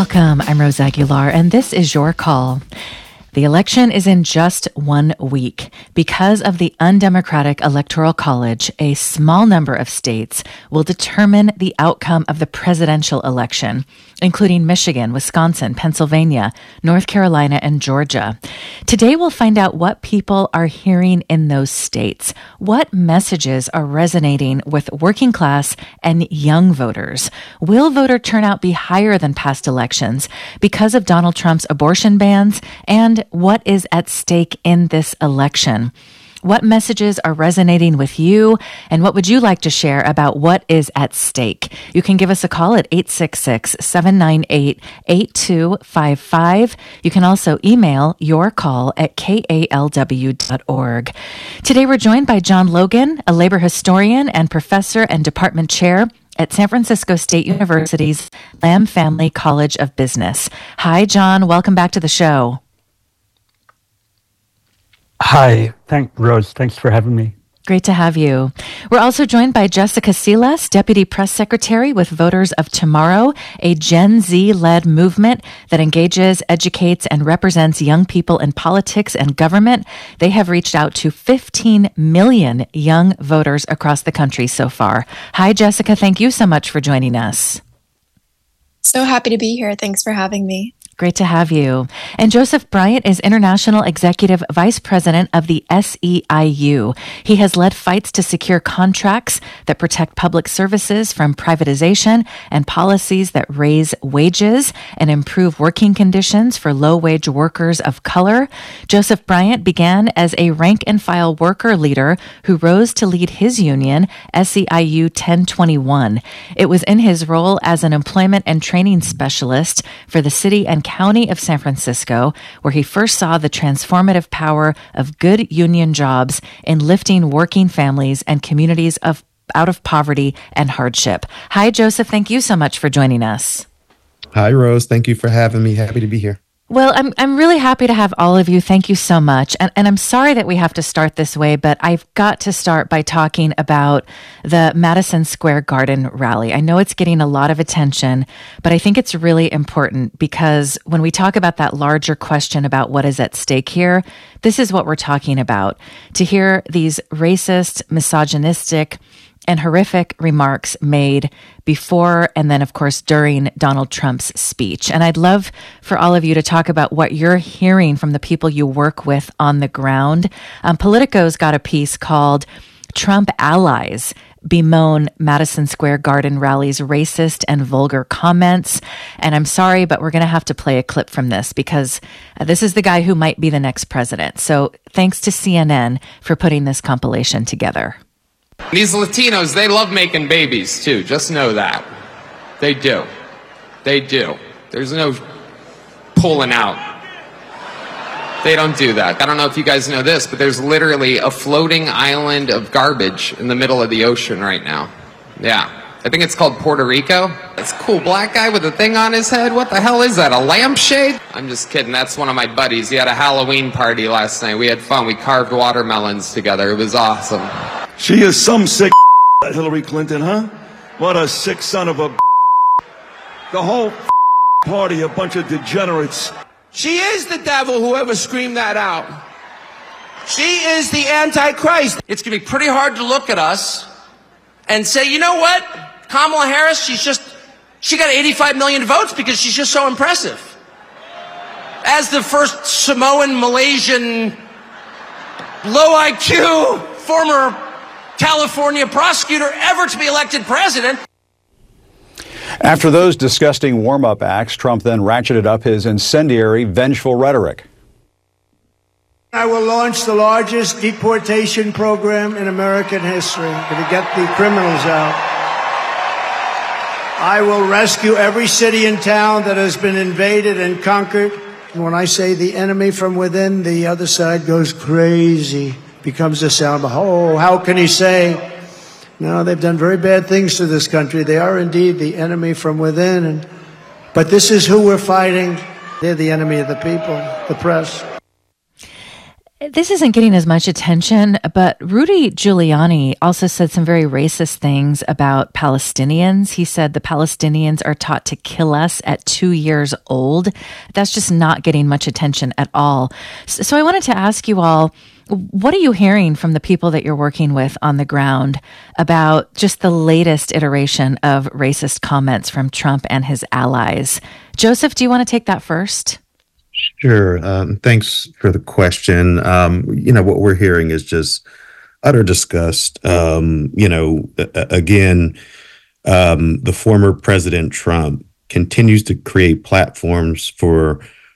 Welcome. I'm Rose Aguilar, and this is Your Call. The election is in just 1 week. Because of the undemocratic Electoral College, a small number of states will determine the outcome of the presidential election, including Michigan, Wisconsin, Pennsylvania, North Carolina, and Georgia. Today, we'll find out what people are hearing in those states, what messages are resonating with working class and young voters. Will voter turnout be higher than past elections because of Donald Trump's abortion bans? And what is at stake in this election? What messages are resonating with you, and what would you like to share about what is at stake? You can give us a call at 866-798-8255. You can also email your call at kalw.org. Today we're joined by John Logan, a labor historian and professor and department chair at San Francisco State University's Lamb Family College of Business. Hi, John. Welcome back to the show. Hi, Rose. Thanks for having me. Great to have you. We're also joined by Jessica Silas, Deputy Press Secretary with Voters of Tomorrow, a Gen Z-led movement that engages, educates, and represents young people in politics and government. They have reached out to 15 million young voters across the country so far. Hi, Jessica. Thank you so much for joining us. So happy to be here. Thanks for having me. Great to have you. And Joseph Bryant is International Executive Vice President of the SEIU. He has led fights to secure contracts that protect public services from privatization and policies that raise wages and improve working conditions for low-wage workers of color. Joseph Bryant began as a rank-and-file worker leader who rose to lead his union, SEIU 1021. It was in his role as an employment and training specialist for the city and County of San Francisco, where he first saw the transformative power of good union jobs in lifting working families and communities out of poverty and hardship. Hi, Joseph. Thank you so much for joining us. Hi, Rose. Thank you for having me. Happy to be here. Well, I'm really happy to have all of you. Thank you so much. And I'm sorry that we have to start this way, but I've got to start by talking about the Madison Square Garden rally. I know it's getting a lot of attention, but I think it's really important because when we talk about that larger question about what is at stake here, this is what we're talking about. To hear these racist, misogynistic, and horrific remarks made before and then, of course, during Donald Trump's speech. And I'd love for all of you to talk about what you're hearing from the people you work with on the ground. Politico's got a piece called Trump Allies Bemoan Madison Square Garden Rally's Racist and Vulgar Comments. And I'm sorry, but we're going to have to play a clip from this because this is the guy who might be the next president. So thanks to CNN for putting this compilation together. These Latinos, they love making babies, too. Just know that. They do. They do. There's no pulling out. They don't do that. I don't know if you guys know this, but there's literally a floating island of garbage in the middle of the ocean right now. Yeah. I think it's called Puerto Rico. It's a cool black guy with a thing on his head. What the hell is that, a lampshade? I'm just kidding. That's one of my buddies. He had a Halloween party last night. We had fun. We carved watermelons together. It was awesome. She is some sick Hillary Clinton, huh? What a sick son of a The whole party, a bunch of degenerates. She is the devil, whoever screamed that out. She is the Antichrist. It's going to be pretty hard to look at us and say, you know what? Kamala Harris, she got 85 million votes because she's just so impressive. As the first Samoan, Malaysian, low IQ, former California prosecutor ever to be elected president. After those disgusting warm-up acts, Trump then ratcheted up his incendiary, vengeful rhetoric. I will launch the largest deportation program in American history to get the criminals out. I will rescue every city and town that has been invaded and conquered. And when I say the enemy from within, the other side goes crazy, becomes a sound. Oh, how can he say? No, they've done very bad things to this country. They are indeed the enemy from within. But this is who we're fighting. They're the enemy of the people, the press. This isn't getting as much attention, but Rudy Giuliani also said some very racist things about Palestinians. He said the Palestinians are taught to kill us at 2 years old. That's just not getting much attention at all. So I wanted to ask you all, what are you hearing from the people that you're working with on the ground about just the latest iteration of racist comments from Trump and his allies? Joseph, do you want to take that first? Sure. Thanks for the question. What we're hearing is just utter disgust. Again, the former President Trump continues to create platforms for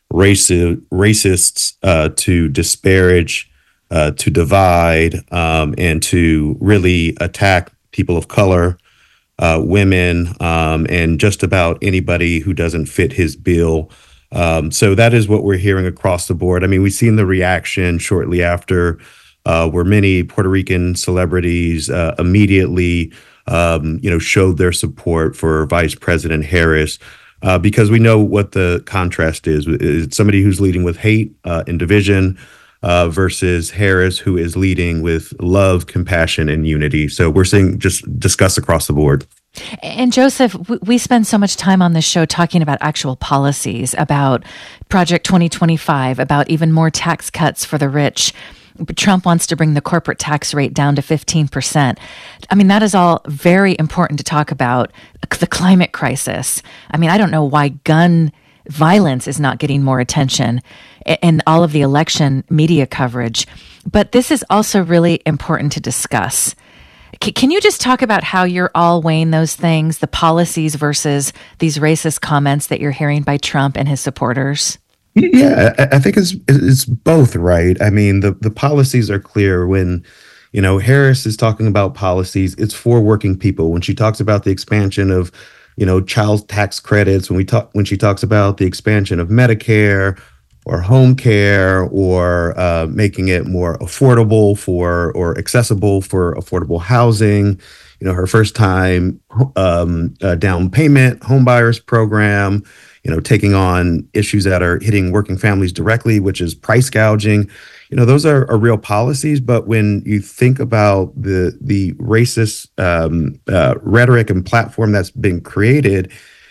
racists to disparage, to divide, and to really attack people of color, women, and just about anybody who doesn't fit his bill. So that is what we're hearing across the board. I mean, we've seen the reaction shortly after, where many Puerto Rican celebrities immediately, showed their support for Vice President Harris, because we know what the contrast is. It's somebody who's leading with hate and division versus Harris, who is leading with love, compassion, and unity. So we're seeing just discuss across the board. And Joseph, we spend so much time on this show talking about actual policies, about Project 2025, about even more tax cuts for the rich. Trump wants to bring the corporate tax rate down to 15%. I mean, that is all very important to talk about. The climate crisis. I mean, I don't know why gun violence is not getting more attention in all of the election media coverage. But this is also really important to discuss. Can you just talk about how you're all weighing those things, the policies versus these racist comments that you're hearing by Trump and his supporters? Yeah, I think it's both, right? I mean, the policies are clear. When, Harris is talking about policies, it's for working people. When she talks about the expansion of, child tax credits, when she talks about the expansion of Medicare or home care, or making it more affordable or accessible for affordable housing. Her first time down payment home buyers program, taking on issues that are hitting working families directly, which is price gouging. Those are real policies. But when you think about the racist rhetoric and platform that's been created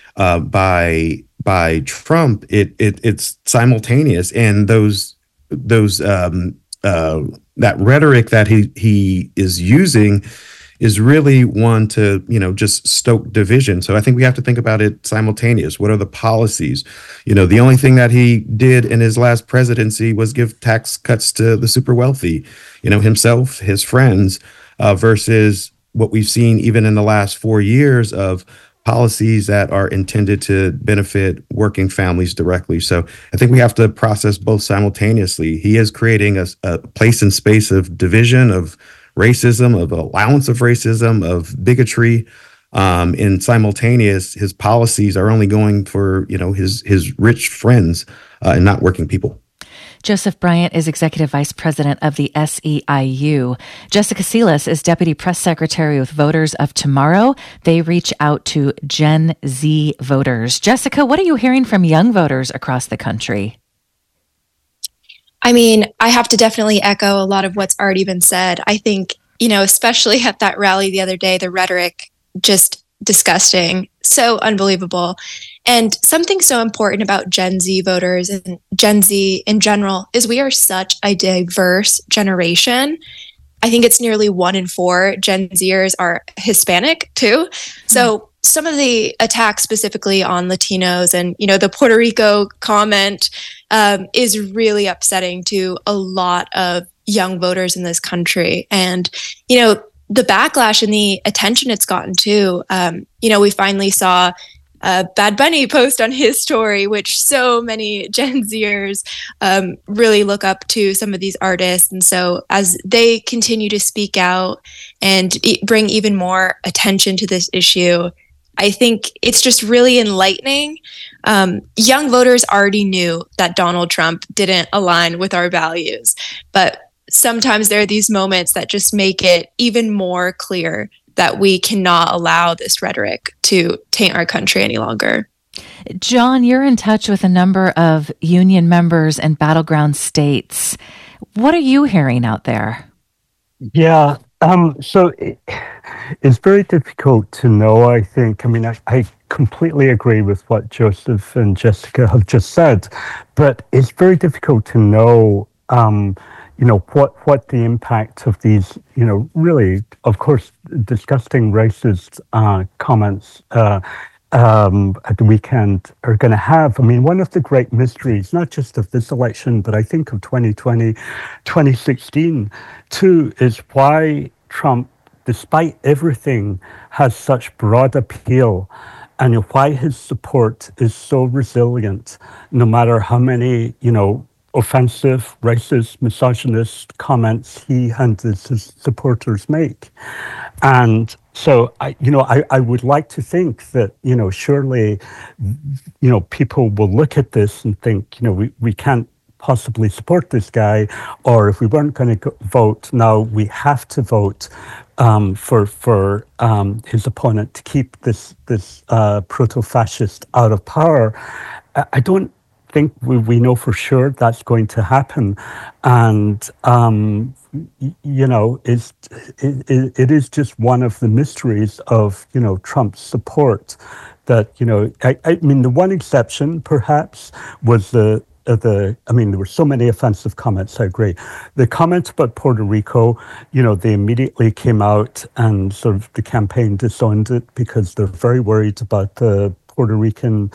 by Trump, it's simultaneous, and that rhetoric that he is using is really one to just stoke division. So I think we have to think about it simultaneous. What are the policies? The only thing that he did in his last presidency was give tax cuts to the super wealthy, himself, his friends, versus what we've seen even in the last 4 years of policies that are intended to benefit working families directly. So I think we have to process both simultaneously. He is creating a place and space of division, of racism, of allowance of racism, of bigotry. And simultaneous, his policies are only going for, his rich friends and not working people. Joseph Bryant is Executive Vice President of the SEIU. Jessica Silas is Deputy Press Secretary with Voters of Tomorrow. They reach out to Gen Z voters. Jessica, what are you hearing from young voters across the country? I mean, I have to definitely echo a lot of what's already been said. I think, especially at that rally the other day, the rhetoric, just disgusting, so unbelievable. And something so important about Gen Z voters and Gen Z in general is we are such a diverse generation. I think it's nearly 1 in 4 Gen Zers are Hispanic too. So some of the attacks specifically on Latinos and, the Puerto Rico comment is really upsetting to a lot of young voters in this country. And, the backlash and the attention it's gotten too, we finally saw Bad Bunny post on his story, which so many Gen Zers really look up to some of these artists. And so as they continue to speak out and bring even more attention to this issue, I think it's just really enlightening. Young voters already knew that Donald Trump didn't align with our values, but sometimes there are these moments that just make it even more clear that we cannot allow this rhetoric to taint our country any longer. John, you're in touch with a number of union members in battleground states. What are you hearing out there? Yeah, it's very difficult to know, I think. I mean, I completely agree with what Joseph and Jessica have just said, but it's very difficult to know, what the impact of these, really, of course, disgusting racist comments at the weekend are going to have. I mean, one of the great mysteries, not just of this election, but I think of 2020, 2016 too, is why Trump, despite everything, has such broad appeal, and why his support is so resilient, no matter how many, offensive, racist, misogynist comments he and his supporters make. And so I would like to think that, surely, people will look at this and think, we can't possibly support this guy, or if we weren't going to vote, now we have to vote for his opponent to keep this proto-fascist out of power. I don't think we know for sure that's going to happen, and it is just one of the mysteries of Trump's support. That I mean, the one exception perhaps was there were so many offensive comments, I agree. The comments about Puerto Rico, they immediately came out and sort of the campaign disowned it because they're very worried about the Puerto Rican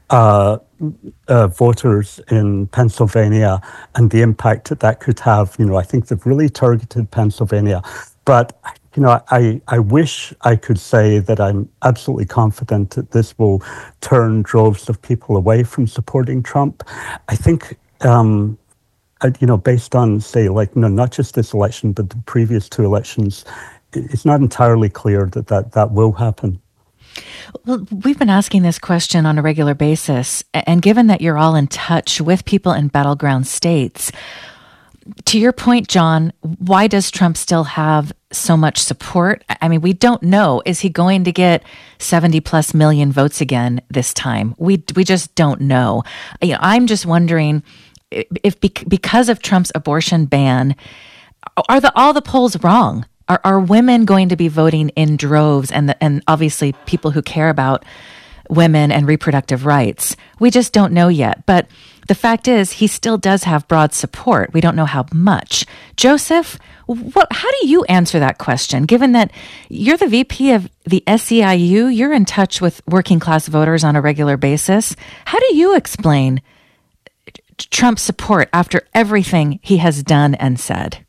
voters in Pennsylvania and the impact that could have. I think they've really targeted Pennsylvania. But I wish I could say that I'm absolutely confident that this will turn droves of people away from supporting Trump. I think, based on, say, not just this election, but the previous two elections, it's not entirely clear that will happen. Well, we've been asking this question on a regular basis, and given that you're all in touch with people in battleground states, to your point, John, why does Trump still have so much support? I mean, we don't know. Is he going to get 70 plus million votes again this time? We just don't know. I'm just wondering if because of Trump's abortion ban, are all the polls wrong? Are women going to be voting in droves, and obviously people who care about women and reproductive rights? We just don't know yet. But the fact is, he still does have broad support. We don't know how much. Joseph, how do you answer that question, given that you're the VP of the SEIU, you're in touch with working class voters on a regular basis? How do you explain Trump's support after everything he has done and said?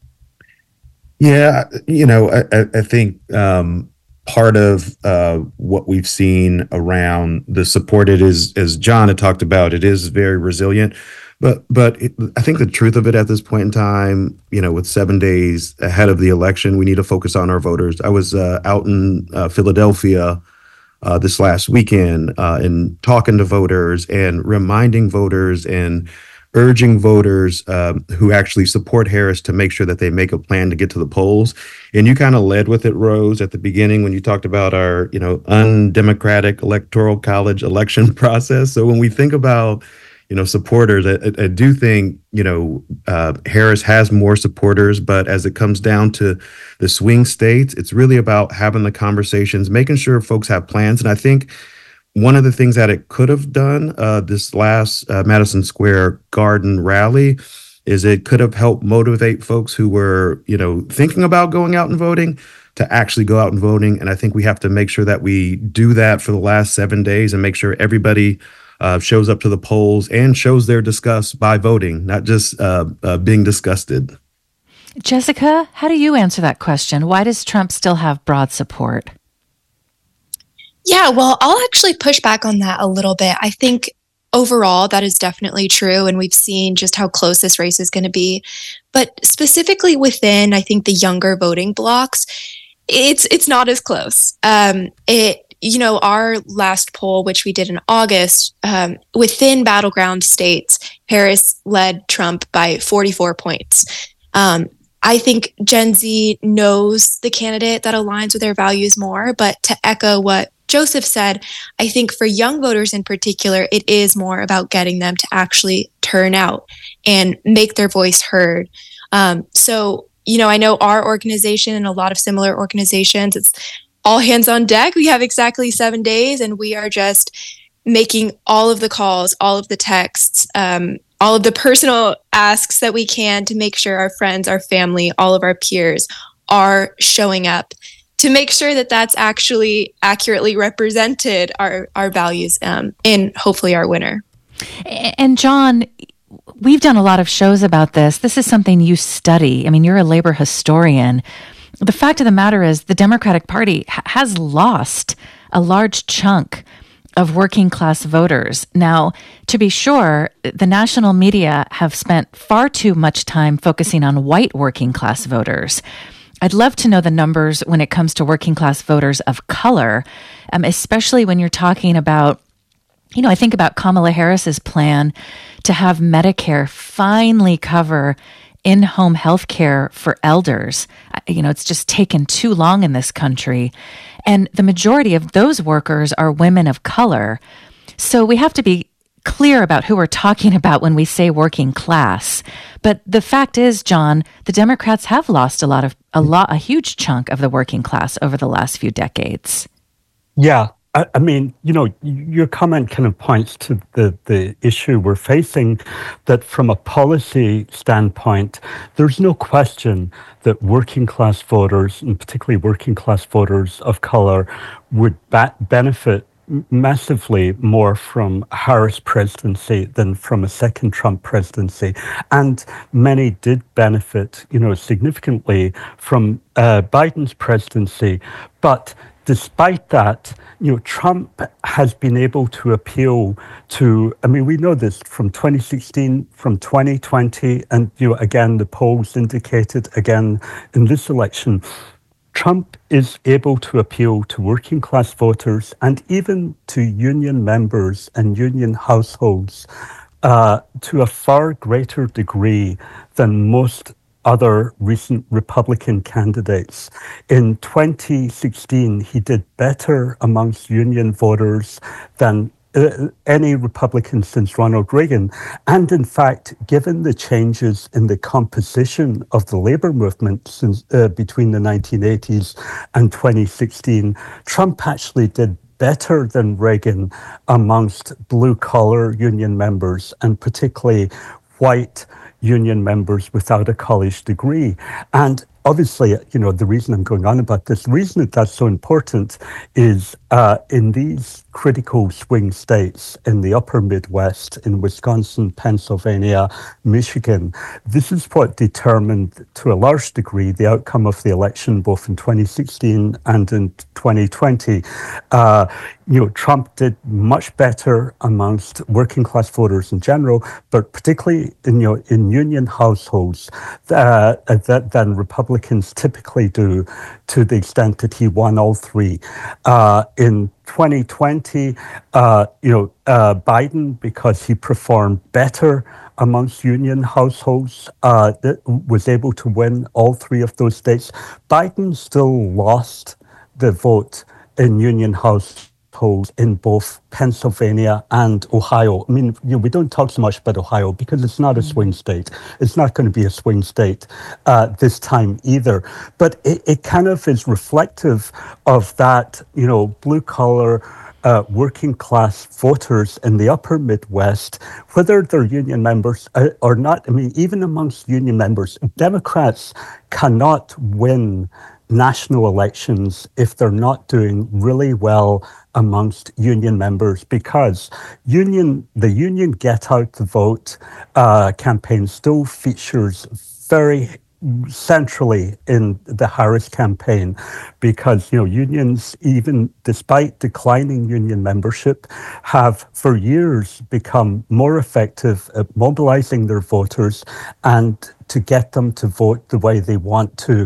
Yeah, I think part of what we've seen around the support, it is, as John had talked about, it is very resilient. But I think the truth of it at this point in time, with 7 days ahead of the election, we need to focus on our voters. I was out in Philadelphia this last weekend and talking to voters and reminding voters and urging voters who actually support Harris to make sure that they make a plan to get to the polls. And you kind of led with it, Rose, at the beginning when you talked about our, undemocratic electoral college election process. So when we think about, supporters, I do think, Harris has more supporters, but as it comes down to the swing states, it's really about having the conversations, making sure folks have plans. And I think one of the things that it could have done this last Madison Square Garden rally is it could have helped motivate folks who were, thinking about going out and voting to actually go out and voting. And I think we have to make sure that we do that for the last 7 days and make sure everybody shows up to the polls and shows their disgust by voting, not just being disgusted. Jessica, how do you answer that question? Why does Trump still have broad support? Yeah, well, I'll actually push back on that a little bit. I think overall that is definitely true, and we've seen just how close this race is going to be. But specifically within, I think, the younger voting blocks, it's not as close. Our last poll, which we did in August, within battleground states, Harris led Trump by 44 points. I think Gen Z knows the candidate that aligns with their values more. But to echo what Joseph said, I think for young voters in particular, it is more about getting them to actually turn out and make their voice heard. So, I know our organization and a lot of similar organizations, it's all hands on deck. We have exactly 7 days, and we are just making all of the calls, all of the texts, all of the personal asks that we can to make sure our friends, our family, all of our peers are showing up to make sure that that's actually accurately represented our values in hopefully our winner. And John, we've done a lot of shows about this. This is something you study. I mean, you're a labor historian. The fact of the matter is the Democratic Party has lost a large chunk of working class voters. Now, to be sure, the national media have spent far too much time focusing on white working class voters. I'd love to know the numbers when it comes to working class voters of color, especially when you're talking about, I think about Kamala Harris's plan to have Medicare finally cover in-home health care for elders. It's just taken too long in this country. And the majority of those workers are women of color. So we have to be clear about who we're talking about when we say working class. But the fact is, John, the Democrats have lost a huge chunk of the working class over the last few decades. Yeah. I mean, your comment kind of points to the issue we're facing, that from a policy standpoint, there's no question that working class voters, and particularly working class voters of color, would benefit massively more from a Harris presidency than from a second Trump presidency. And many did benefit, significantly from Biden's presidency. But despite that, Trump has been able to appeal to, we know this from 2016, from 2020, and, again, the polls indicated again in this election, Trump is able to appeal to working class voters and even to union members and union households to a far greater degree than most other recent Republican candidates. In 2016, he did better amongst union voters than any Republican since Ronald Reagan. And in fact, given the changes in the composition of the labor movement since between the 1980s and 2016, Trump actually did better than Reagan amongst blue-collar union members, and particularly white union members without a college degree. And obviously, the reason I'm going on about this, the reason that that's so important is in these critical swing states in the upper Midwest, in Wisconsin, Pennsylvania, Michigan, this is what determined to a large degree the outcome of the election, both in 2016 and in 2020. Trump did much better amongst working class voters in general, but particularly in union households than Republicans typically do, to the extent that he won all three. In 2020, Biden, because he performed better amongst union households, was able to win all three of those states. Biden still lost the vote in union households in both Pennsylvania and Ohio. We don't talk so much about Ohio because it's not a swing state. It's not going to be a swing state this time either. But it kind of is reflective of that, blue-collar, working class voters in the upper Midwest, whether they're union members or not. Even amongst union members, Democrats cannot win national elections if they're not doing really well amongst union members, because the union Get Out the Vote campaign still features very centrally in the Harris campaign, because unions, even despite declining union membership, have for years become more effective at mobilizing their voters and to get them to vote the way they want to.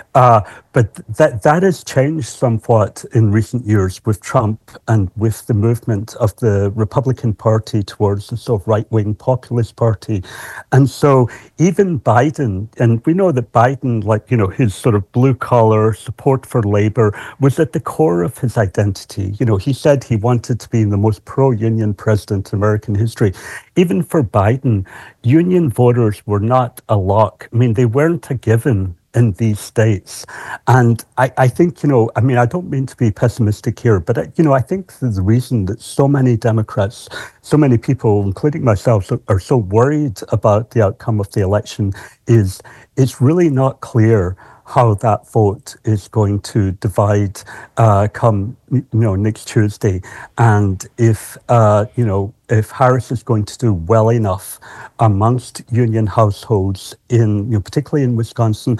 But that has changed somewhat in recent years with Trump and with the movement of the Republican Party towards the sort of right-wing populist party. And so even Biden, and we know that Biden, like, you know, his sort of blue-collar support for labor was at the core of his identity. You know, he said he wanted to be the most pro-union president in American history. Even for Biden, union voters were not a lock. I mean, they weren't a given in these states. And I think, you know, I mean, I don't mean to be pessimistic here, but, you know, I think the reason that so many Democrats, so many people, including myself, are so worried about the outcome of the election is it's really not clear how that vote is going to divide come, you know, next Tuesday. And if, you know, if Harris is going to do well enough amongst union households in, you know, particularly in Wisconsin,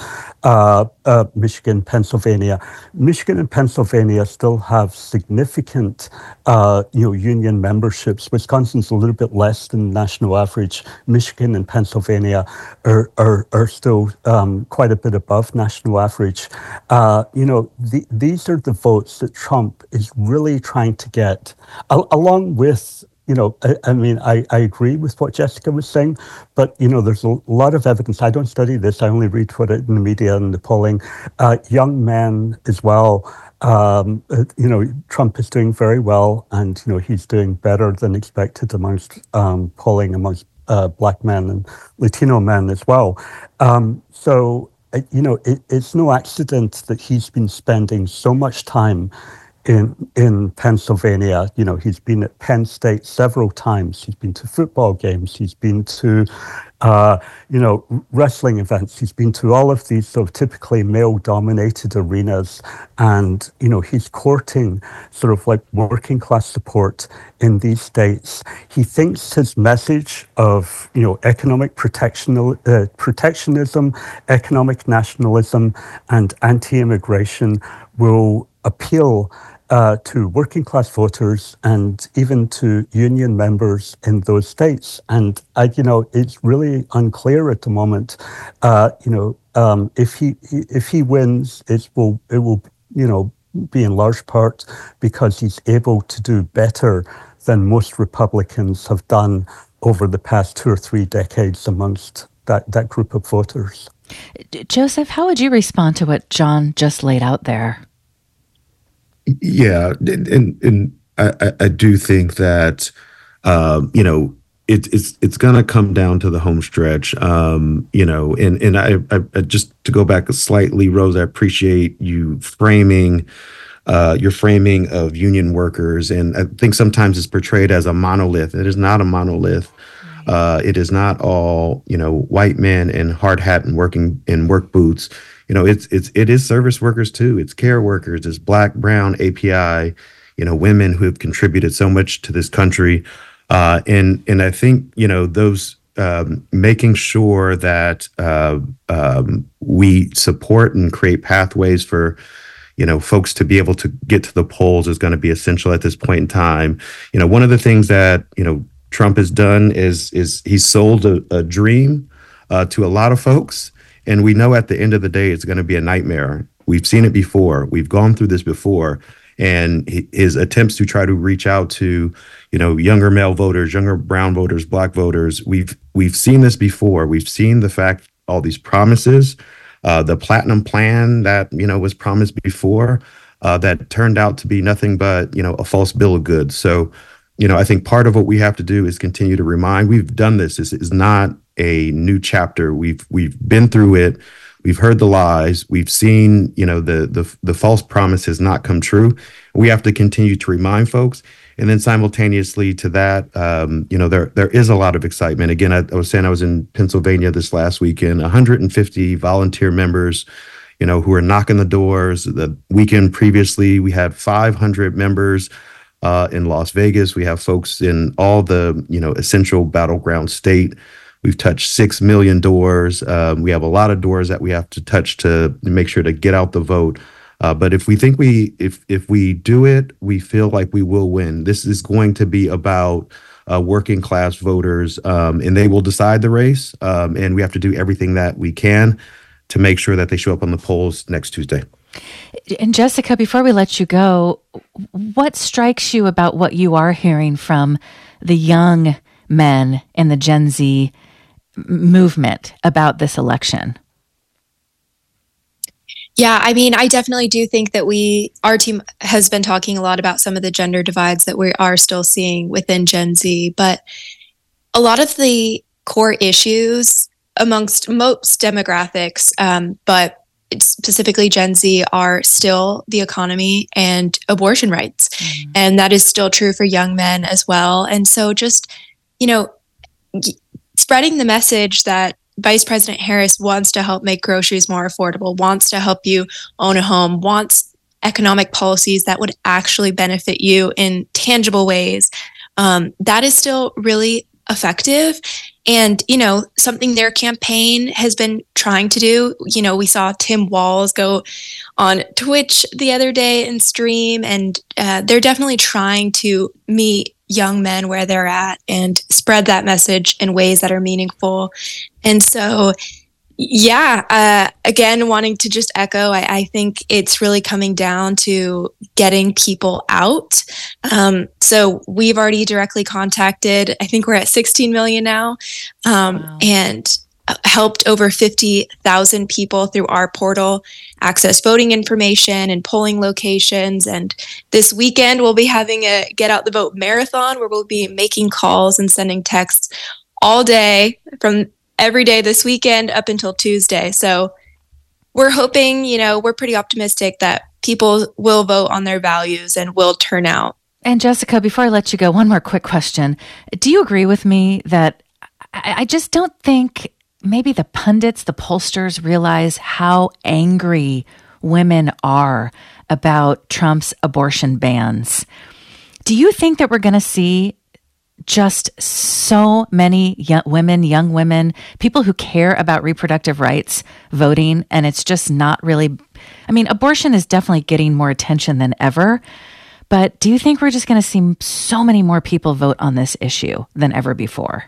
Michigan, Pennsylvania. Michigan and Pennsylvania still have significant, you know, union memberships. Wisconsin's a little bit less than the national average. Michigan and Pennsylvania are still quite a bit above national average. You know, these are the votes that Trump is really trying to get, along with, you know, I mean, I agree with what Jessica was saying, but, you know, there's a lot of evidence. I don't study this. I only read what it in the media and the polling. Young men as well. You know, Trump is doing very well, and, you know, he's doing better than expected amongst polling amongst Black men and Latino men as well. So, you know, it's no accident that he's been spending so much time in Pennsylvania. You know, he's been at Penn State several times. He's been to football games. He's been to, you know, wrestling events. He's been to all of these sort of typically male-dominated arenas. And, you know, he's courting sort of like working class support in these states. He thinks his message of, you know, economic protectionism, economic nationalism, and anti-immigration will appeal to working class voters and even to union members in those states. And, you know, it's really unclear at the moment, you know, if he wins, it will, you know, be in large part because he's able to do better than most Republicans have done over the past 2 or 3 decades amongst that group of voters. Joseph, how would you respond to what John just laid out there? Yeah, and I do think that you know, it's going to come down to the home stretch. You know, and I just to go back slightly, Rose, I appreciate you framing your framing of union workers, and I think sometimes it's portrayed as a monolith. It is not a monolith. It is not all, you know, white men in hard hat and working in work boots. You know, it is service workers too. It's care workers. It's Black, Brown, API. You know, women who have contributed so much to this country, and I think, you know, those making sure that we support and create pathways for, you know, folks to be able to get to the polls is going to be essential at this point in time. You know, one of the things that, you know, Trump has done is he's sold a dream to a lot of folks. And we know at the end of the day, it's going to be a nightmare. We've seen it before. We've gone through this before. And his attempts to try to reach out to, you know, younger male voters, younger brown voters, Black voters, we've seen this before. We've seen the fact, all these promises, the platinum plan that, you know, was promised before, that turned out to be nothing but, you know, a false bill of goods. So, you know, I think part of what we have to do is continue to remind, we've done this. This is not a new chapter. We've been through it. We've heard the lies. We've seen, you know, the false promise has not come true. We have to continue to remind folks. And then simultaneously to that, you know, there is a lot of excitement. Again, I was saying I was in Pennsylvania this last weekend, 150 volunteer members, you know, who are knocking the doors. The weekend previously, we had 500 members in Las Vegas. We have folks in all the, you know, essential battleground state. We've touched 6 million doors. We have a lot of doors that we have to touch to make sure to get out the vote. But if we think if we do it, we feel like we will win. This is going to be about working class voters, and they will decide the race. And we have to do everything that we can to make sure that they show up on the polls next Tuesday. And Jessica, before we let you go, what strikes you about what you are hearing from the young men in the Gen Z movement about this election? Yeah, I mean, I definitely do think that our team has been talking a lot about some of the gender divides that we are still seeing within Gen Z, but a lot of the core issues amongst most demographics, but specifically Gen Z, are still the economy and abortion rights. Mm-hmm. And that is still true for young men as well. And so just, spreading the message that Vice President Harris wants to help make groceries more affordable, wants to help you own a home, wants economic policies that would actually benefit you in tangible ways, that is still really effective. And, something their campaign has been trying to do, we saw Tim Walz go on Twitch the other day and stream, and they're definitely trying to meet young men where they're at and spread that message in ways that are meaningful. And so, again, wanting to just echo, I think it's really coming down to getting people out. So we've already directly contacted, I think we're at 16 million now, wow. And helped over 50,000 people through our portal access voting information and polling locations. And this weekend, we'll be having a Get Out the Vote marathon where we'll be making calls and sending texts all day from every day this weekend up until Tuesday. So we're hoping, we're pretty optimistic that people will vote on their values and will turn out. And Jessica, before I let you go, one more quick question. Do you agree with me that I just don't think maybe the pundits, the pollsters realize how angry women are about Trump's abortion bans? Do you think that we're going to see just so many young women, people who care about reproductive rights voting, and it's just not really, abortion is definitely getting more attention than ever, but do you think we're just going to see so many more people vote on this issue than ever before?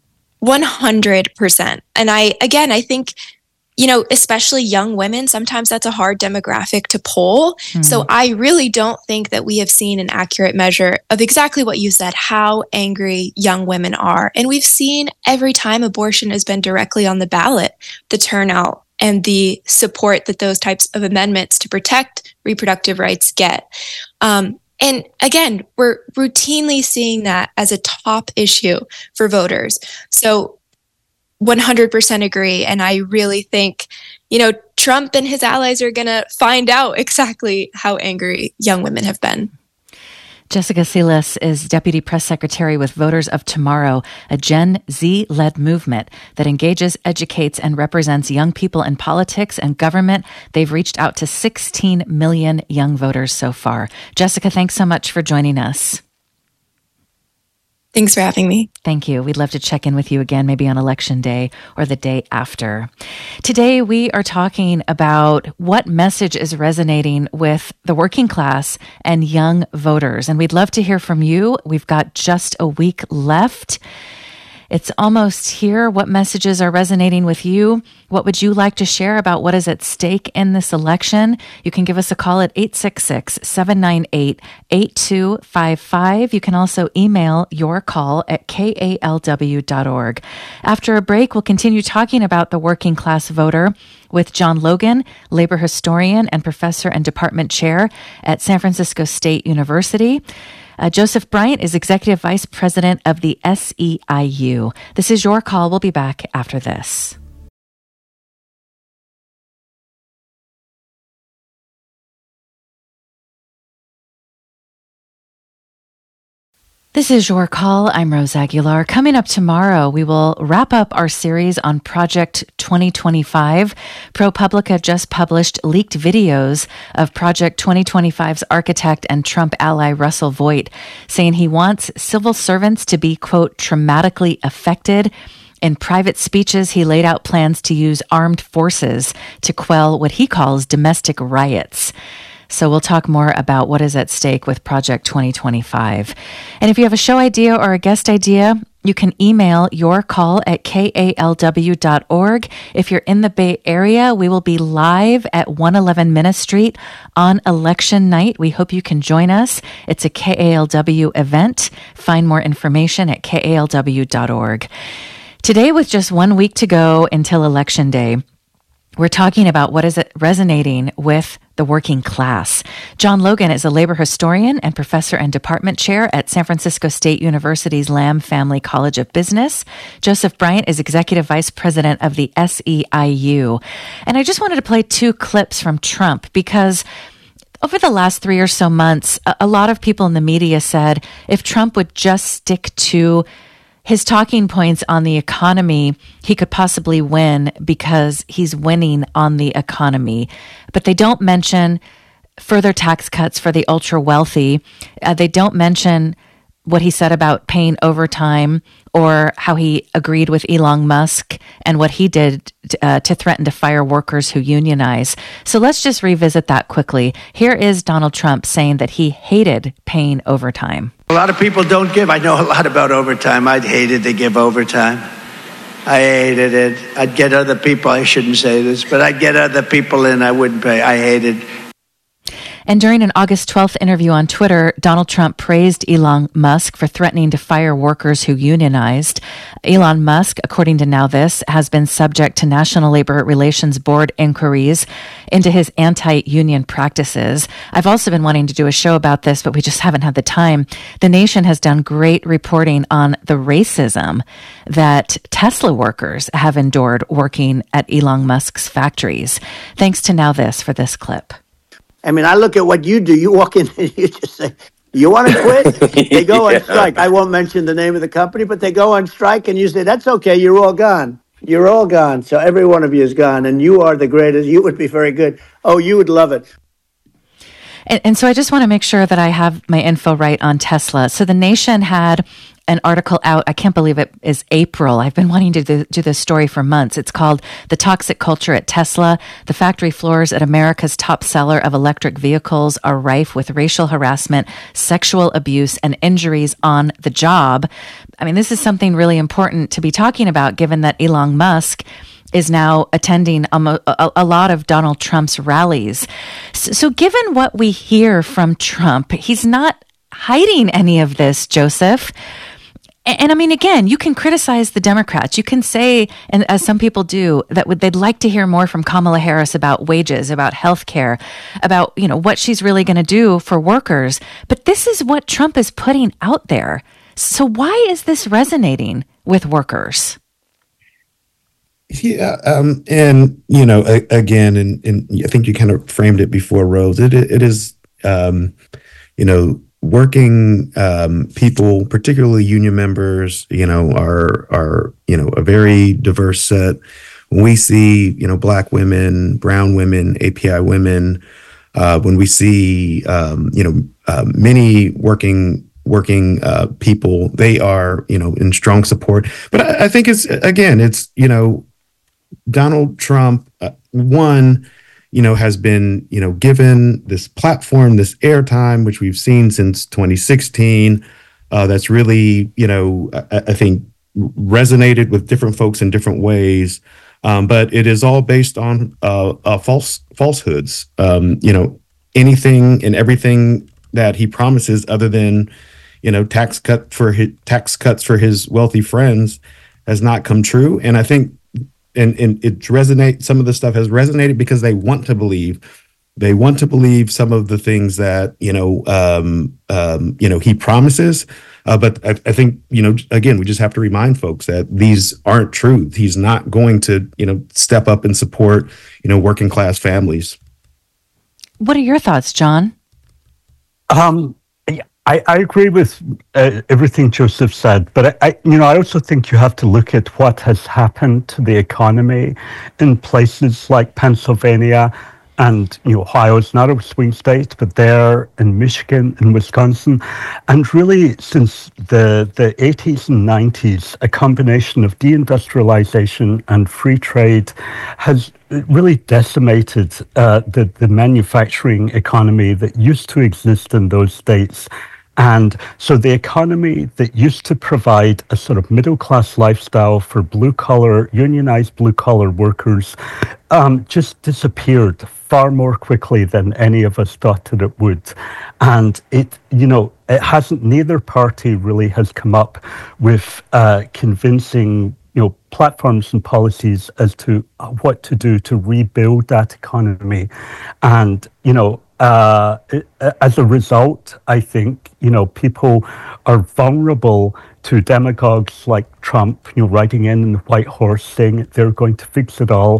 100%. And I think, especially young women, sometimes that's a hard demographic to poll. Mm-hmm. So I really don't think that we have seen an accurate measure of exactly what you said, how angry young women are. And we've seen every time abortion has been directly on the ballot, the turnout and the support that those types of amendments to protect reproductive rights get. And again, we're routinely seeing that as a top issue for voters. So 100% agree. And I really think, Trump and his allies are going to find out exactly how angry young women have been. Jessica Silas is Deputy Press Secretary with Voters of Tomorrow, a Gen Z-led movement that engages, educates, and represents young people in politics and government. They've reached out to 16 million young voters so far. Jessica, thanks so much for joining us. Thanks for having me. Thank you. We'd love to check in with you again, maybe on Election Day or the day after. Today, we are talking about what message is resonating with the working class and young voters. And we'd love to hear from you. We've got just a week left. It's almost here. What messages are resonating with you? What would you like to share about what is at stake in this election? You can give us a call at 866-798-8255. You can also email your call at kalw.org. After a break, we'll continue talking about the working class voter with John Logan, labor historian and professor and department chair at San Francisco State University. Joseph Bryant is Executive Vice President of the SEIU. This is Your Call. We'll be back after this. This is Your Call. I'm Rose Aguilar. Coming up tomorrow, we will wrap up our series on Project 2025. ProPublica just published leaked videos of Project 2025's architect and Trump ally Russell Voigt, saying he wants civil servants to be, quote, traumatically affected. In private speeches, he laid out plans to use armed forces to quell what he calls domestic riots. So we'll talk more about what is at stake with Project 2025. And if you have a show idea or a guest idea, you can email your call at kalw.org. If you're in the Bay Area, we will be live at 111 Minna Street on election night. We hope you can join us. It's a KALW event. Find more information at kalw.org. Today, with just 1 week to go until Election Day, we're talking about what is resonating with the working class. John Logan is a labor historian and professor and department chair at San Francisco State University's Lamb Family College of Business. Joseph Bryant is executive vice president of the SEIU. And I just wanted to play two clips from Trump because over the last 3 or so months, a lot of people in the media said if Trump would just stick to his talking points on the economy, he could possibly win because he's winning on the economy. But they don't mention further tax cuts for the ultra wealthy. They don't mention what he said about paying overtime or how he agreed with Elon Musk and what he did to threaten to fire workers who unionize. So let's just revisit that quickly. Here is Donald Trump saying that he hated paying overtime. A lot of people don't give. I know a lot about overtime. I'd hated to give overtime. I hated it. I'd get other people, I shouldn't say this, but I'd get other people in, I wouldn't pay. I hated. And during an August 12th interview on Twitter, Donald Trump praised Elon Musk for threatening to fire workers who unionized. Elon Musk, according to Now This, has been subject to National Labor Relations Board inquiries into his anti-union practices. I've also been wanting to do a show about this, but we just haven't had the time. The Nation has done great reporting on the racism that Tesla workers have endured working at Elon Musk's factories. Thanks to Now This for this clip. I mean, I look at what you do. You walk in and you just say, you want to quit? They go on strike. I won't mention the name of the company, but they go on strike and you say, that's okay. You're all gone. You're all gone. So every one of you is gone and you are the greatest. You would be very good. Oh, you would love it. And so I just want to make sure that I have my info right on Tesla. So the Nation had an article out. I can't believe it is April. I've been wanting to do this story for months. It's called The Toxic Culture at Tesla. The factory floors at America's top seller of electric vehicles are rife with racial harassment, sexual abuse, and injuries on the job. I mean, this is something really important to be talking about, given that Elon Musk is now attending a lot of Donald Trump's rallies. So given what we hear from Trump, he's not hiding any of this, Joseph. And I mean, again, you can criticize the Democrats. You can say, and as some people do, that they'd like to hear more from Kamala Harris about wages, about health care, about, what she's really going to do for workers. But this is what Trump is putting out there. So why is this resonating with workers? Yeah. And, again, and I think you kind of framed it before, Rose, it is, working people, particularly union members, are a very diverse set. When we see, Black women, brown women, API women, when we see, many working people, they are, in strong support. But I think it's Donald Trump, has been, given this platform, this airtime, which we've seen since 2016, that's really, I think resonated with different folks in different ways. But it is all based on falsehoods. Anything and everything that he promises other than, tax cuts for his wealthy friends has not come true. And I think And it resonates. Some of the stuff has resonated because they want to believe. They want to believe some of the things that he promises. But I think again, we just have to remind folks that these aren't true. He's not going to step up and support working class families. What are your thoughts, John? I agree with everything Joseph said, but I also think you have to look at what has happened to the economy in places like Pennsylvania and Ohio is not a swing state, but there in Michigan and Wisconsin, and really since the 80s and 90s, a combination of deindustrialization and free trade has really decimated the manufacturing economy that used to exist in those states. And so the economy that used to provide a sort of middle-class lifestyle for blue-collar, unionized blue-collar workers just disappeared far more quickly than any of us thought that it would. And it hasn't, neither party really has come up with convincing platforms and policies as to what to do to rebuild that economy. And, as a result, I think, people are vulnerable to demagogues like Trump, riding in the white horse saying they're going to fix it all.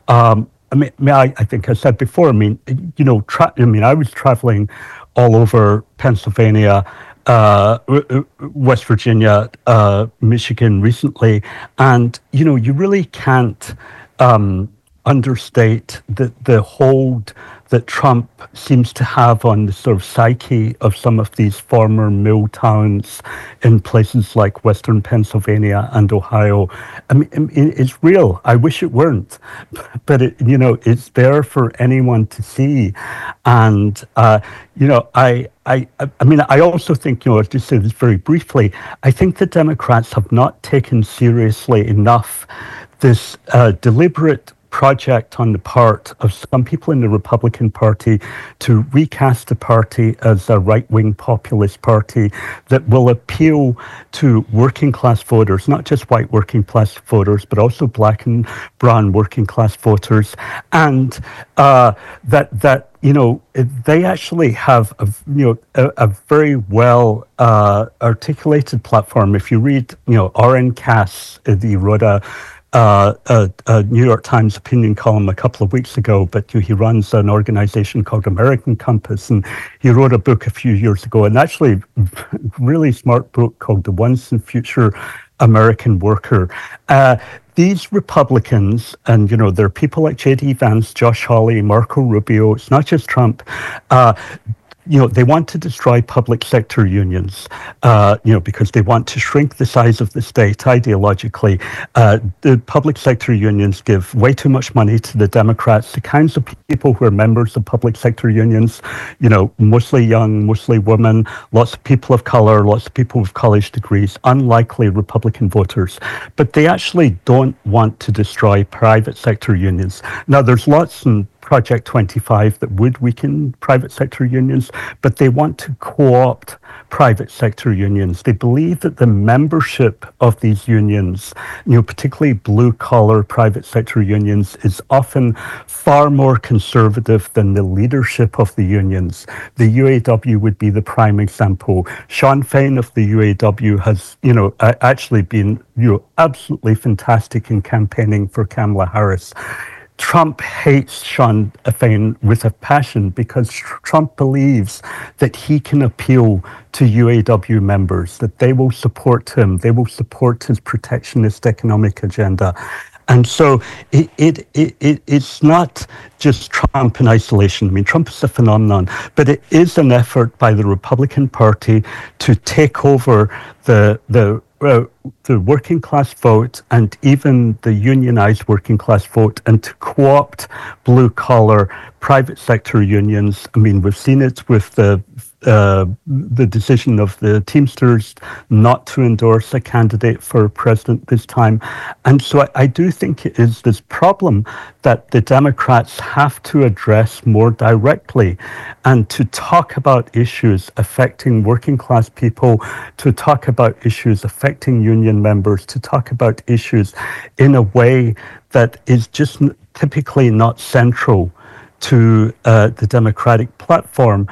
I think I said before, I was traveling all over Pennsylvania, West Virginia, Michigan recently, and you really can't understate the hold that Trump seems to have on the sort of psyche of some of these former mill towns in places like Western Pennsylvania and Ohio. It's real. I wish it weren't, but it's there for anyone to see. And I also think, I'll just say this very briefly, I think the Democrats have not taken seriously enough this deliberate project on the part of some people in the Republican Party to recast the party as a right-wing populist party that will appeal to working-class voters, not just white working-class voters, but also black and brown working-class voters, and they actually have a very well articulated platform. If you read, Oren Cass, he wrote a New York Times opinion column a couple of weeks ago, but he runs an organization called American Compass, and he wrote a book a few years ago, and actually really smart book called The Once and Future American Worker. These Republicans, and there are people like J.D. Vance, Josh Hawley, Marco Rubio, it's not just Trump, they want to destroy public sector unions, because they want to shrink the size of the state ideologically. The public sector unions give way too much money to the Democrats. The kinds of people who are members of public sector unions, mostly young, mostly women, lots of people of color, lots of people with college degrees, unlikely Republican voters. But they actually don't want to destroy private sector unions. Now, there's lots in Project 25 that would weaken private sector unions, but they want to co-opt private sector unions. They believe that the membership of these unions, particularly blue-collar private sector unions, is often far more conservative than the leadership of the unions. The UAW would be the prime example. Sean Fain of the UAW has, actually been, absolutely fantastic in campaigning for Kamala Harris. Trump hates Sean Fain with a passion because Trump believes that he can appeal to UAW members, that they will support him, they will support his protectionist economic agenda. And so it's not just Trump in isolation. Trump is a phenomenon, but it is an effort by the Republican Party to take over the working class vote and even the unionized working class vote, and to co-opt blue collar private sector unions. We've seen it with the decision of the Teamsters not to endorse a candidate for president this time. And so I do think it is this problem that the Democrats have to address more directly, and to talk about issues affecting working class people, to talk about issues affecting union members, to talk about issues in a way that is just typically not central to the Democratic platform.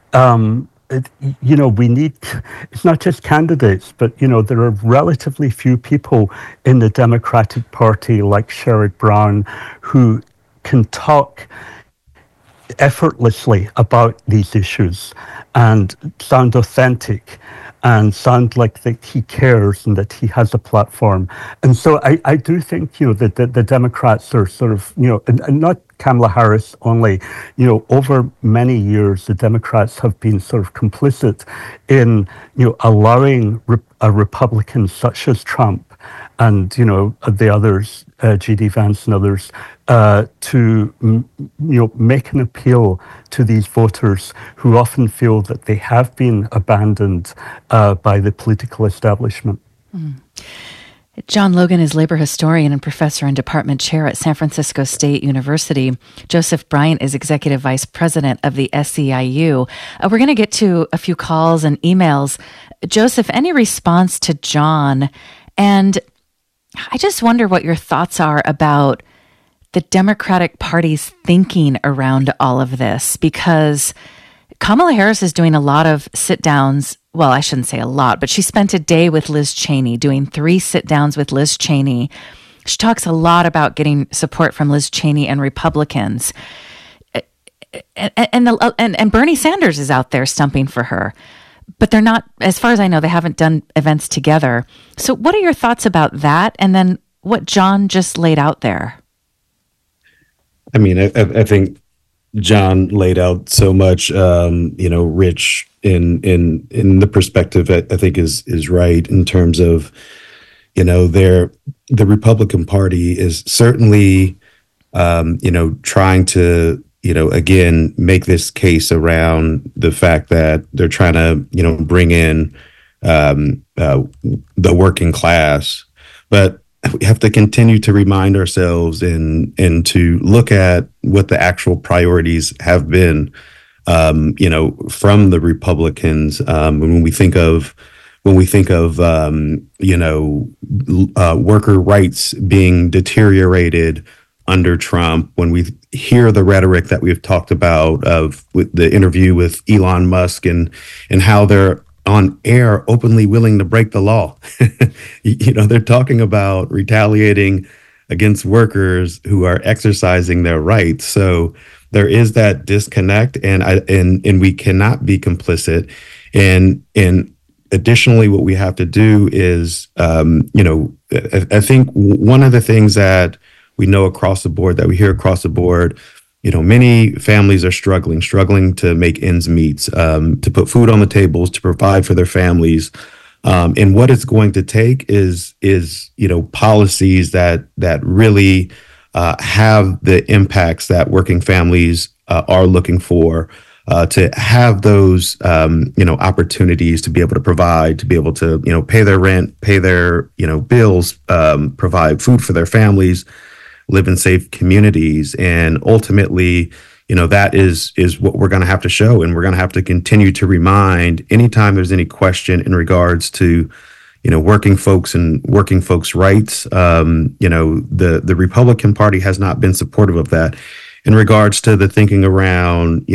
We need, it's not just candidates, but, there are relatively few people in the Democratic Party like Sherrod Brown who can talk effortlessly about these issues and sound authentic and sound like that he cares and that he has a platform. And so I do think, that the Democrats are sort of, and not Kamala Harris only. Over many years, the Democrats have been sort of complicit in, allowing a Republican such as Trump and, the others, J.D. Vance and others, to, make an appeal to these voters who often feel that they have been abandoned by the political establishment. John Logan is labor historian and professor and department chair at San Francisco State University. Joseph Bryant is executive vice president of the SEIU. We're going to get to a few calls and emails. Joseph, any response to John? And I just wonder what your thoughts are about the Democratic Party's thinking around all of this, because Kamala Harris is doing a lot of sit-downs. Well, I shouldn't say a lot, but she spent a day with Liz Cheney, doing 3 sit-downs with Liz Cheney. She talks a lot about getting support from Liz Cheney and Republicans. And Bernie Sanders is out there stumping for her. But they're not, as far as I know, they haven't done events together. So what are your thoughts about that? And then what John just laid out there? I mean, I think John laid out so much, Rich, in the perspective I think is right in terms of, the Republican Party is certainly, trying to, again, make this case around the fact that they're trying to, bring in the working class. But we have to continue to remind ourselves and to look at what the actual priorities have been, from the Republicans. When we think of worker rights being deteriorated under Trump, when we hear the rhetoric that we've talked about with the interview with Elon Musk and how they're on air openly willing to break the law. They're talking about retaliating against workers who are exercising their rights. So there is that disconnect, and we cannot be complicit. And additionally, what we have to do is, I think one of the things that we know across the board, that we hear across the board, many families are struggling to make ends meet, to put food on the tables, to provide for their families. And what it's going to take is policies that really have the impacts that working families are looking for, to have those opportunities to be able to provide, to be able to pay their rent, pay their bills, provide food for their families, live in safe communities. And ultimately, that is what we're going to have to show. And we're going to have to continue to remind anytime there's any question in regards to, working folks and working folks' rights. The Republican Party has not been supportive of that. In regards to the thinking around,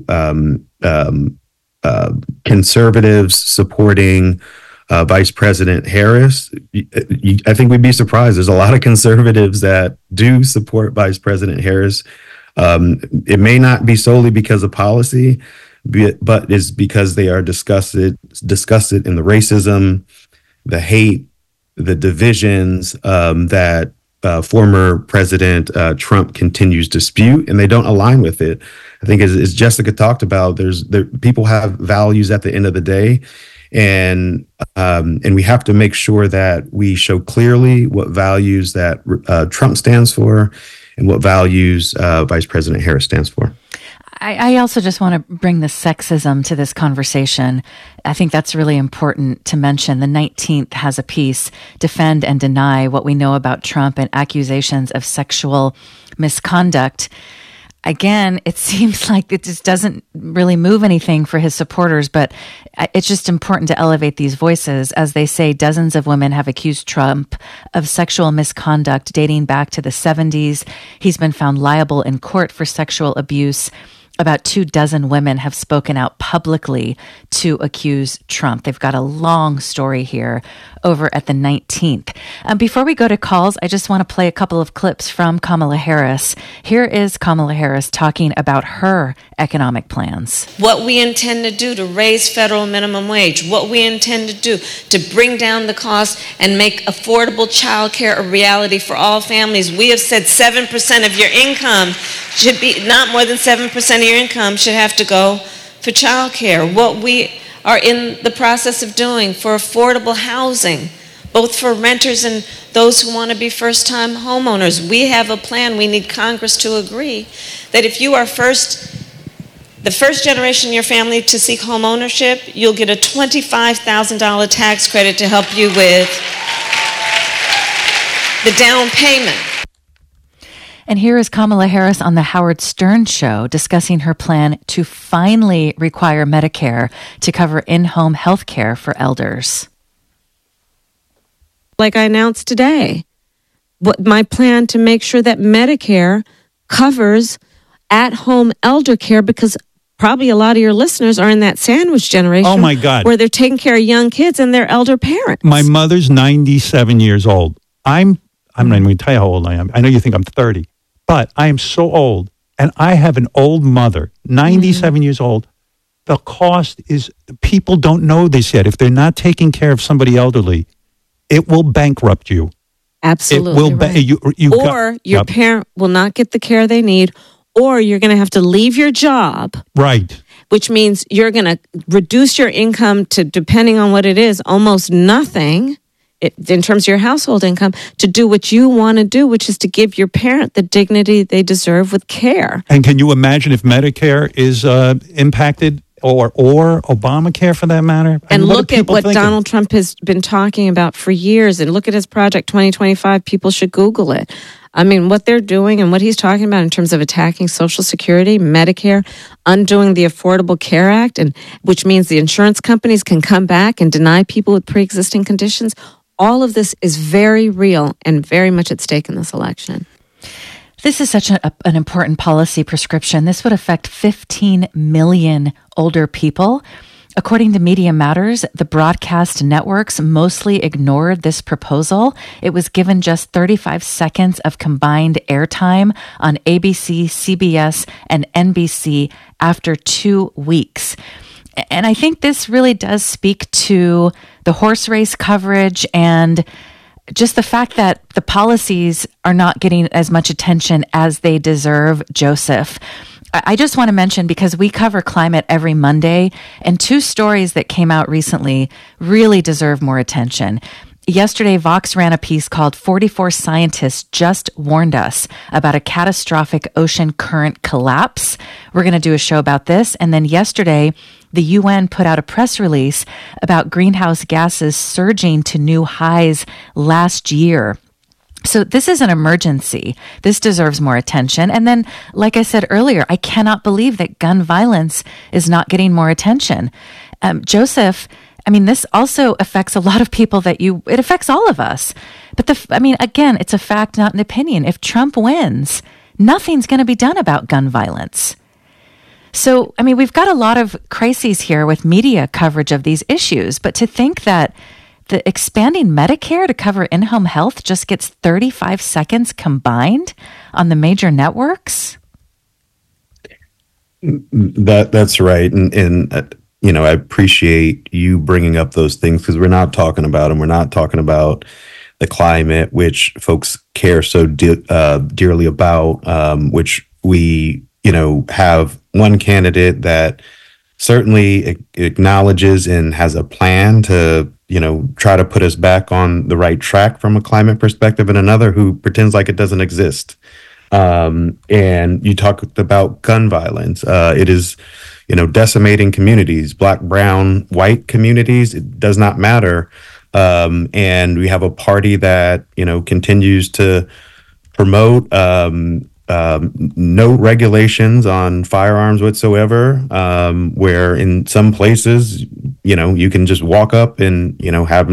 conservatives supporting Vice President Harris, I think we'd be surprised. There's a lot of conservatives that do support Vice President Harris. It may not be solely because of policy, but it's because they are disgusted in the racism, the hate, the divisions that former President Trump continues to spew, and they don't align with it. I think, as Jessica talked about, people have values at the end of the day. And we have to make sure that we show clearly what values that Trump stands for and what values Vice President Harris stands for. I also just want to bring the sexism to this conversation. I think that's really important to mention. The 19th has a piece, Defend and Deny What We Know About Trump and Accusations of Sexual Misconduct. Again, it seems like it just doesn't really move anything for his supporters, but it's just important to elevate these voices. As they say, dozens of women have accused Trump of sexual misconduct dating back to the 70s. He's been found liable in court for sexual abuse. About 24 women have spoken out publicly to accuse Trump. They've got a long story here over at the 19th. Before we go to calls, I just want to play a couple of clips from Kamala Harris. Here is Kamala Harris talking about her economic plans. What we intend to do to raise federal minimum wage, what we intend to do to bring down the cost and make affordable child care a reality for all families. We have said 7% of your income should be, not more than 7% of your income should have to go for child care. What we are in the process of doing for affordable housing, both for renters and those who want to be first-time homeowners. We have a plan. We need Congress to agree that if you are the first generation in your family to seek home ownership, you'll get a $25,000 tax credit to help you with the down payment. And here is Kamala Harris on the Howard Stern show discussing her plan to finally require Medicare to cover in-home health care for elders. Like I announced today, my plan to make sure that Medicare covers at-home elder care, because probably a lot of your listeners are in that sandwich generation. Oh, my God. Where they're taking care of young kids and their elder parents. My mother's 97 years old. I'm not even going to tell you how old I am. I know you think I'm 30. But I am so old, and I have an old mother, 97 years old. The cost is, people don't know this yet. If they're not taking care of somebody elderly, it will bankrupt you. Absolutely. It will right. Or your parent will not get the care they need, or you're going to have to leave your job. Right. Which means you're going to reduce your income to, depending on what it is, almost nothing. In terms of your household income, to do what you want to do, which is to give your parent the dignity they deserve with care. And can you imagine if Medicare is impacted, or Obamacare for that matter? And look at what Donald Trump has been talking about for years, and look at his Project 2025. People should Google it. I mean, what they're doing and what he's talking about in terms of attacking Social Security, Medicare, undoing the Affordable Care Act, and which means the insurance companies can come back and deny people with pre-existing conditions. All of this is very real and very much at stake in this election. This is such an important policy prescription. This would affect 15 million older people. According to Media Matters, the broadcast networks mostly ignored this proposal. It was given just 35 seconds of combined airtime on ABC, CBS, and NBC after 2 weeks. And I think this really does speak to the horse race coverage and just the fact that the policies are not getting as much attention as they deserve, Joseph. I just want to mention, because we cover climate every Monday, and 2 stories that came out recently really deserve more attention. Yesterday, Vox ran a piece called 44 Scientists Just Warned Us about a catastrophic ocean current collapse. We're going to do a show about this. And then yesterday, the UN put out a press release about greenhouse gases surging to new highs last year. So this is an emergency. This deserves more attention. And then, like I said earlier, I cannot believe that gun violence is not getting more attention. Joseph, I mean, this also affects a lot of people it affects all of us. But again, it's a fact, not an opinion. If Trump wins, nothing's going to be done about gun violence. So, I mean, we've got a lot of crises here with media coverage of these issues, but to think that the expanding Medicare to cover in-home health just gets 35 seconds combined on the major networks? That's right. And I appreciate you bringing up those things, because we're not talking about them. We're not talking about the climate, which folks care so dearly about, which we, have one candidate that certainly acknowledges and has a plan to, try to put us back on the right track from a climate perspective, and another who pretends like it doesn't exist. And you talked about gun violence. It is, decimating communities, Black, brown, white communities. It does not matter. And we have a party that, continues to promote no regulations on firearms whatsoever, where in some places, you can just walk up and, have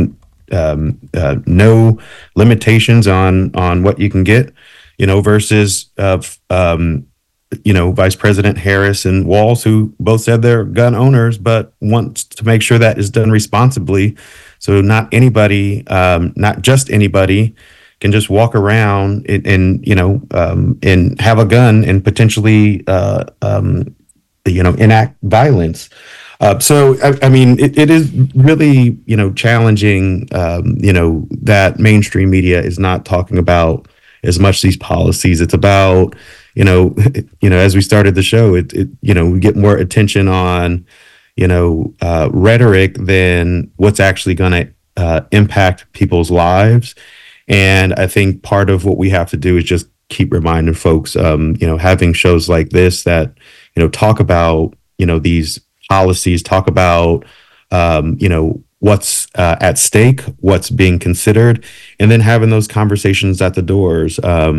no limitations on what you can get, versus Vice President Harris and Walz, who both said they're gun owners, but want to make sure that is done responsibly. So not anybody, not just anybody, can just walk around and have a gun and potentially enact violence. So I mean, it is really challenging. That mainstream media is not talking about as much these policies. It's about as we started the show, we get more attention on rhetoric than what's actually going to impact people's lives. And I think part of what we have to do is just keep reminding folks, having shows like this that talk about these policies, talk about what's at stake, what's being considered, and then having those conversations at the doors.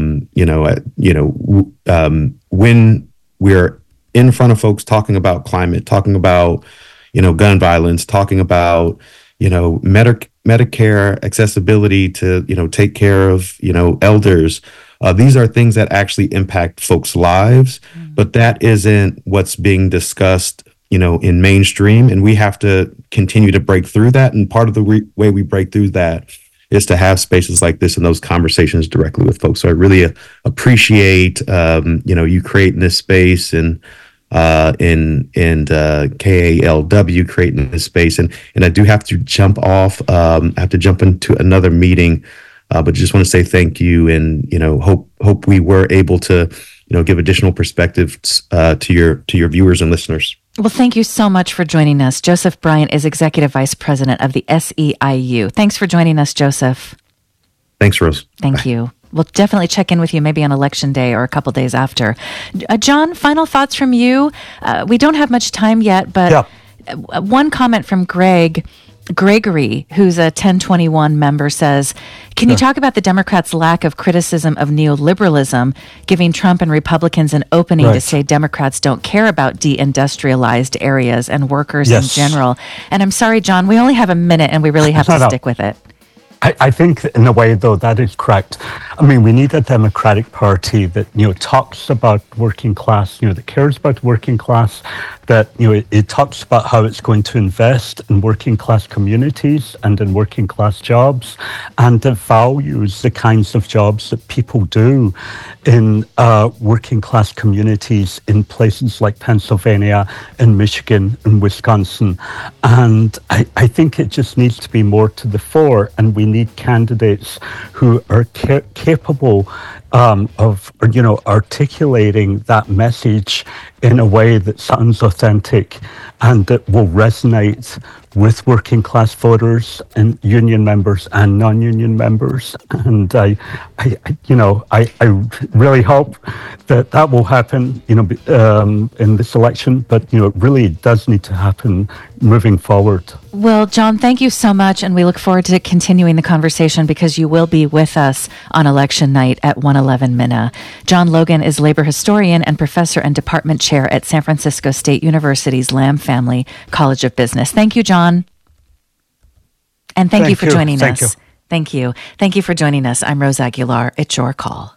When we're in front of folks talking about climate, talking about gun violence, talking about Medicare accessibility to take care of elders. These are things that actually impact folks' lives, but that isn't what's being discussed in mainstream, and we have to continue to break through that. And part of the way we break through that is to have spaces like this and those conversations directly with folks. So I really appreciate you creating this space and KALW creating this space. And I do have to jump off. I have to jump into another meeting, but just want to say thank you, and hope we were able to give additional perspectives to your viewers and listeners. Well, thank you so much for joining us. Joseph Bryant is Executive Vice President of the SEIU. Thanks for joining us, Joseph. Thanks, Rose. Thank you. We'll definitely check in with you maybe on Election Day or a couple days after. John, final thoughts from you? We don't have much time yet, but one comment from Gregory, who's a 1021 member, says, can you talk about the Democrats' lack of criticism of neoliberalism, giving Trump and Republicans an opening to say Democrats don't care about deindustrialized areas and workers in general? And I'm sorry, John, we only have a minute and we really have to stick with it. I think in a way, though, that is correct. I mean, we need a Democratic Party that, talks about working class, that cares about working class, that, it talks about how it's going to invest in working class communities and in working class jobs, and that values the kinds of jobs that people do in working class communities in places like Pennsylvania and Michigan and Wisconsin. And I think it just needs to be more to the fore, and we need candidates who are capable of articulating that message in a way that sounds authentic and that will resonate with working class voters and union members and non-union members. And I really hope that will happen, in this election. But it really does need to happen moving forward. Well, John, thank you so much, and we look forward to continuing the conversation because you will be with us on election night at 111 Minna. John Logan is labor historian and professor and department chair at San Francisco State University's Lamb Family College of Business. Thank you, John. And thank you for joining us. Thank you. Thank you for joining us. I'm Rose Aguilar. It's your call.